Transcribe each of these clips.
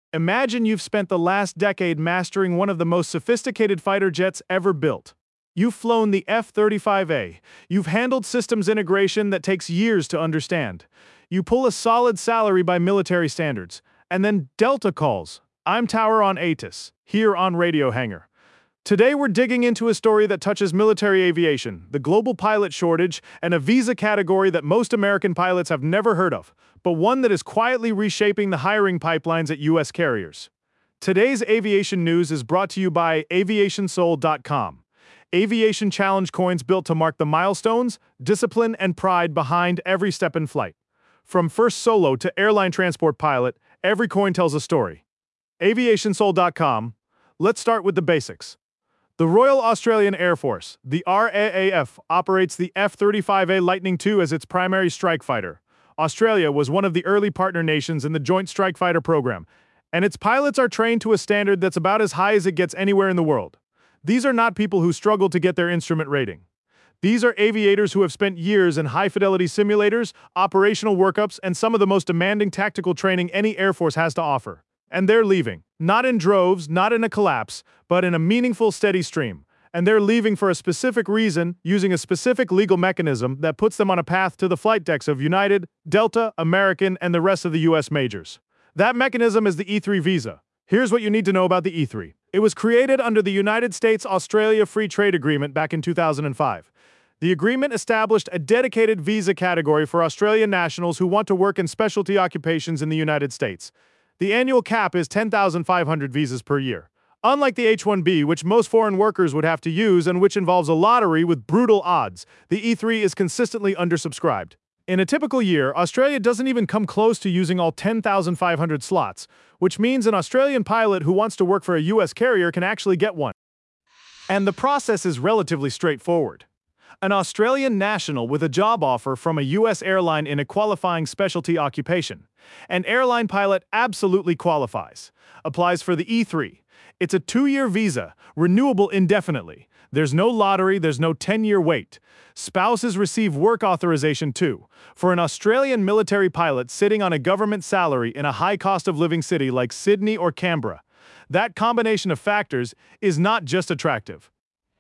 Imagine you've spent the last decade mastering one of the most sophisticated fighter jets ever built. You've flown the F-35A. You've handled systems integration that takes years to understand. You pull a solid salary by military standards. And then Delta calls. I'm Tower on ATIS, here on Radio Hangar. Today we're digging into a story that touches military aviation, the global pilot shortage, and a visa category that most American pilots have never heard of, but one that is quietly reshaping the hiring pipelines at U.S. carriers. Today's aviation news is brought to you by aviationsoul.com. Aviation challenge coins built to mark the milestones, discipline, and pride behind every step in flight. From first solo to airline transport pilot, every coin tells a story. Aviationsoul.com. Let's start with the basics. The Royal Australian Air Force, the RAAF, operates the F-35A Lightning II as its primary strike fighter. Australia was one of the early partner nations in the Joint Strike Fighter program, and its pilots are trained to a standard that's about as high as it gets anywhere in the world. These are not people who struggle to get their instrument rating. These are aviators who have spent years in high-fidelity simulators, operational workups, and some of the most demanding tactical training any Air Force has to offer. And they're leaving. Not in droves, not in a collapse, but in a meaningful, steady stream. And they're leaving for a specific reason, using a specific legal mechanism that puts them on a path to the flight decks of United, Delta, American, and the rest of the U.S. majors. That mechanism is the E3 visa. Here's what you need to know about the E3. It was created under the United States-Australia Free Trade Agreement back in 2005. The agreement established a dedicated visa category for Australian nationals who want to work in specialty occupations in the United States. The annual cap is 10,500 visas per year. Unlike the H-1B, which most foreign workers would have to use and which involves a lottery with brutal odds, the E3 is consistently undersubscribed. In a typical year, Australia doesn't even come close to using all 10,500 slots, which means an Australian pilot who wants to work for a U.S. carrier can actually get one. And the process is relatively straightforward. An Australian national with a job offer from a U.S. airline in a qualifying specialty occupation. An airline pilot absolutely qualifies. Applies for the E3. It's a 2-year visa, renewable indefinitely. There's no lottery, there's no 10-year wait. Spouses receive work authorization too. For an Australian military pilot sitting on a government salary in a high-cost-of-living city like Sydney or Canberra, that combination of factors is not just attractive.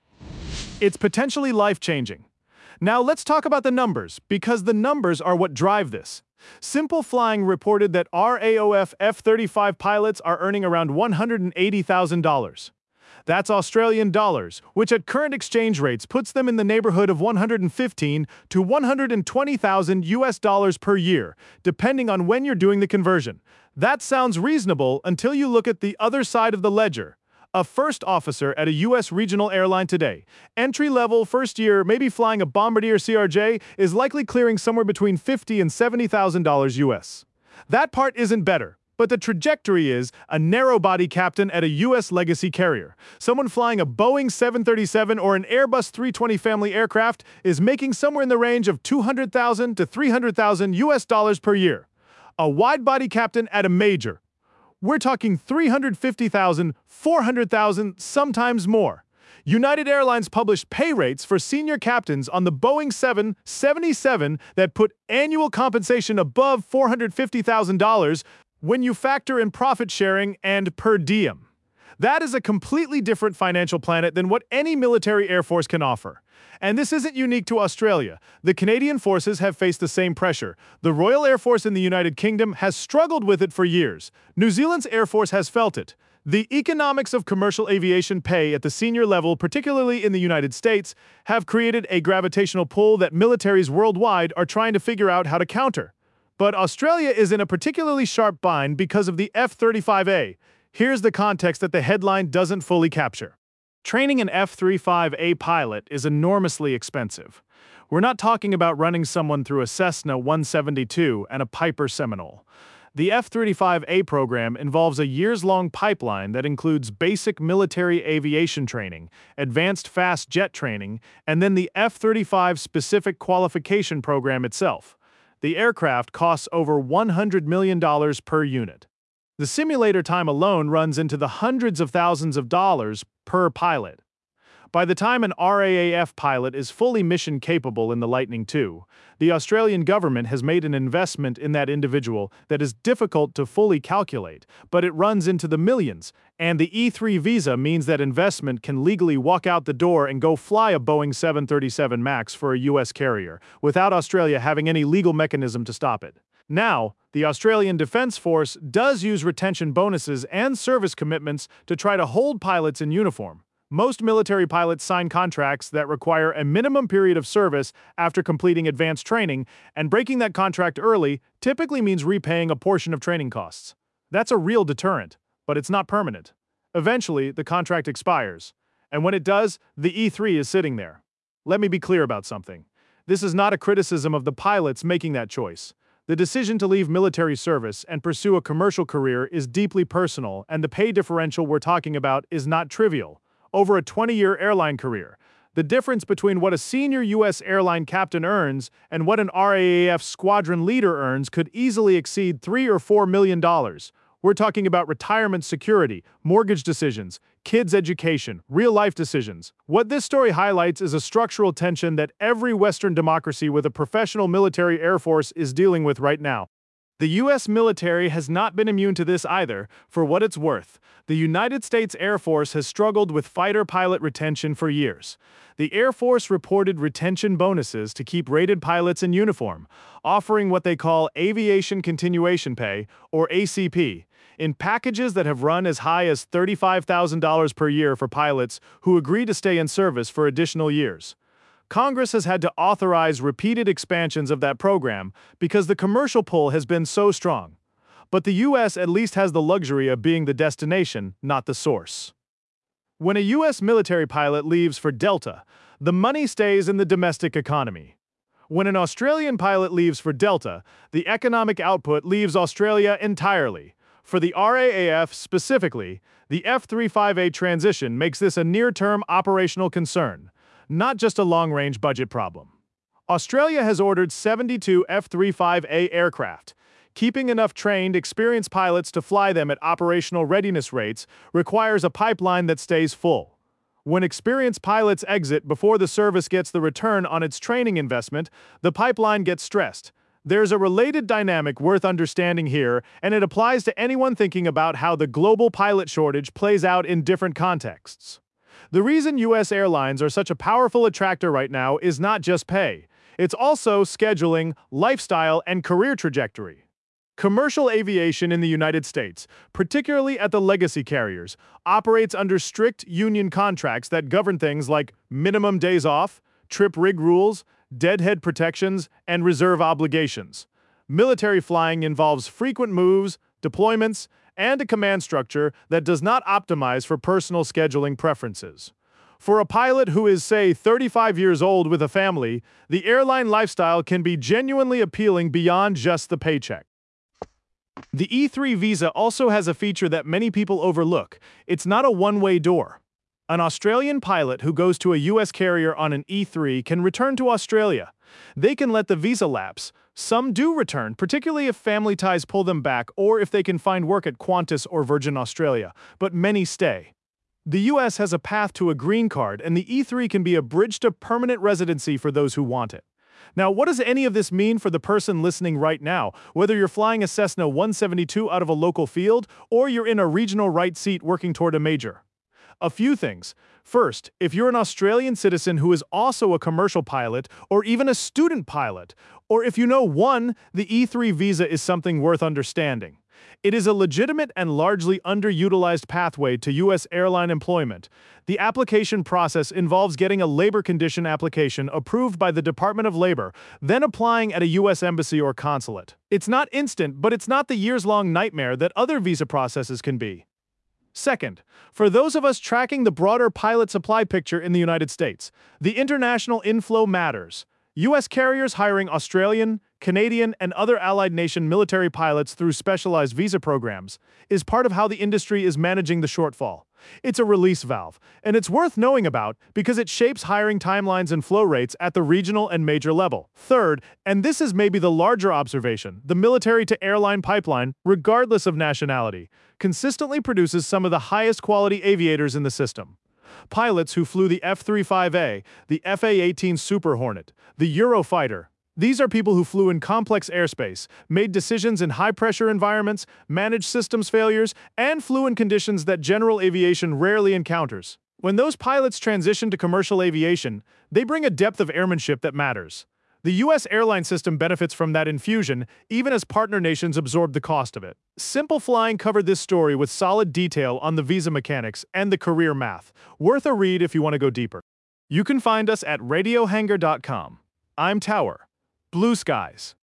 It's potentially life-changing. Now let's talk about the numbers, because the numbers are what drive this. Simple Flying reported that RAAF F-35 pilots are earning around $180,000. That's Australian dollars, which at current exchange rates puts them in the neighborhood of $115,000 to $120,000 US dollars per year, depending on when you're doing the conversion. That sounds reasonable until you look at the other side of the ledger. A first officer at a U.S. regional airline today, entry-level, first year, maybe flying a Bombardier CRJ, is likely clearing somewhere between $50,000 and $70,000 US. That part isn't better, but the trajectory is a narrow-body captain at a U.S. legacy carrier. Someone flying a Boeing 737 or an Airbus 320 family aircraft is making somewhere in the range of $200,000 to $300,000 US dollars per year. A wide-body captain at a major. We're talking $350,000, $400,000, sometimes more. United Airlines published pay rates for senior captains on the Boeing 777 that put annual compensation above $450,000 when you factor in profit sharing and per diem. That is a completely different financial planet than what any military air force can offer. And this isn't unique to Australia. The Canadian forces have faced the same pressure. The Royal Air Force in the United Kingdom has struggled with it for years. New Zealand's Air Force has felt it. The economics of commercial aviation pay at the senior level, particularly in the United States, have created a gravitational pull that militaries worldwide are trying to figure out how to counter. But Australia is in a particularly sharp bind because of the F-35A. Here's the context that the headline doesn't fully capture. Training an F-35A pilot is enormously expensive. We're not talking about running someone through a Cessna 172 and a Piper Seminole. The F-35A program involves a years-long pipeline that includes basic military aviation training, advanced fast jet training, and then the F-35 specific qualification program itself. The aircraft costs over $100 million per unit. The simulator time alone runs into the hundreds of thousands of dollars per pilot. By the time an RAAF pilot is fully mission capable in the Lightning II, the Australian government has made an investment in that individual that is difficult to fully calculate, but it runs into the millions, and the E3 visa means that investment can legally walk out the door and go fly a Boeing 737 MAX for a US carrier, without Australia having any legal mechanism to stop it. Now, the Australian Defence Force does use retention bonuses and service commitments to try to hold pilots in uniform. Most military pilots sign contracts that require a minimum period of service after completing advanced training, and breaking that contract early typically means repaying a portion of training costs. That's a real deterrent, but it's not permanent. Eventually, the contract expires, and when it does, the E3 is sitting there. Let me be clear about something. This is not a criticism of the pilots making that choice. The decision to leave military service and pursue a commercial career is deeply personal, and the pay differential we're talking about is not trivial. Over a 20-year airline career, the difference between what a senior U.S. airline captain earns and what an RAAF squadron leader earns could easily exceed $3 or $4 million. We're talking about retirement security, mortgage decisions, kids' education, real-life decisions. What this story highlights is a structural tension that every Western democracy with a professional military air force is dealing with right now. The U.S. military has not been immune to this either. For what it's worth, the United States Air Force has struggled with fighter pilot retention for years. The Air Force reported retention bonuses to keep rated pilots in uniform, offering what they call Aviation Continuation Pay, or ACP, in packages that have run as high as $35,000 per year for pilots who agree to stay in service for additional years. Congress has had to authorize repeated expansions of that program because the commercial pull has been so strong. But the U.S. at least has the luxury of being the destination, not the source. When a U.S. military pilot leaves for Delta, the money stays in the domestic economy. When an Australian pilot leaves for Delta, the economic output leaves Australia entirely. For the RAAF specifically, the F-35A transition makes this a near-term operational concern, not just a long-range budget problem. Australia has ordered 72 F-35A aircraft. Keeping enough trained, experienced pilots to fly them at operational readiness rates requires a pipeline that stays full. When experienced pilots exit before the service gets the return on its training investment, the pipeline gets stressed. There's a related dynamic worth understanding here, and it applies to anyone thinking about how the global pilot shortage plays out in different contexts. The reason U.S. airlines are such a powerful attractor right now is not just pay. It's also scheduling, lifestyle, and career trajectory. Commercial aviation in the United States, particularly at the legacy carriers, operates under strict union contracts that govern things like minimum days off, trip rig rules, deadhead protections, and reserve obligations. Military flying involves frequent moves, deployments, and a command structure that does not optimize for personal scheduling preferences. For a pilot who is, say, 35 years old with a family, the airline lifestyle can be genuinely appealing beyond just the paycheck. The E3 visa also has a feature that many people overlook. It's not a one-way door. An Australian pilot who goes to a US carrier on an E3 can return to Australia. They can let the visa lapse. Some do return, particularly if family ties pull them back or if they can find work at Qantas or Virgin Australia, but many stay. The US has a path to a green card, and the E3 can be a bridge to permanent residency for those who want it. Now, what does any of this mean for the person listening right now, whether you're flying a Cessna 172 out of a local field or you're in a regional right seat working toward a major? A few things. First, if you're an Australian citizen who is also a commercial pilot or even a student pilot, or if you know one, the E3 visa is something worth understanding. It is a legitimate and largely underutilized pathway to U.S. airline employment. The application process involves getting a labor condition application approved by the Department of Labor, then applying at a U.S. embassy or consulate. It's not instant, but it's not the years-long nightmare that other visa processes can be. Second, for those of us tracking the broader pilot supply picture in the United States, the international inflow matters. U.S. carriers hiring Australian, Canadian, and other allied nation military pilots through specialized visa programs is part of how the industry is managing the shortfall. It's a release valve, and it's worth knowing about because it shapes hiring timelines and flow rates at the regional and major level. Third, and this is maybe the larger observation, the military-to-airline pipeline, regardless of nationality, consistently produces some of the highest quality aviators in the system. Pilots who flew the F-35A, the FA-18 Super Hornet, the Eurofighter. These are people who flew in complex airspace, made decisions in high-pressure environments, managed systems failures, and flew in conditions that general aviation rarely encounters. When those pilots transition to commercial aviation, they bring a depth of airmanship that matters. The U.S. airline system benefits from that infusion, even as partner nations absorb the cost of it. Simple Flying covered this story with solid detail on the visa mechanics and the career math. Worth a read if you want to go deeper. You can find us at radiohangar.com. I'm Tower. Blue skies.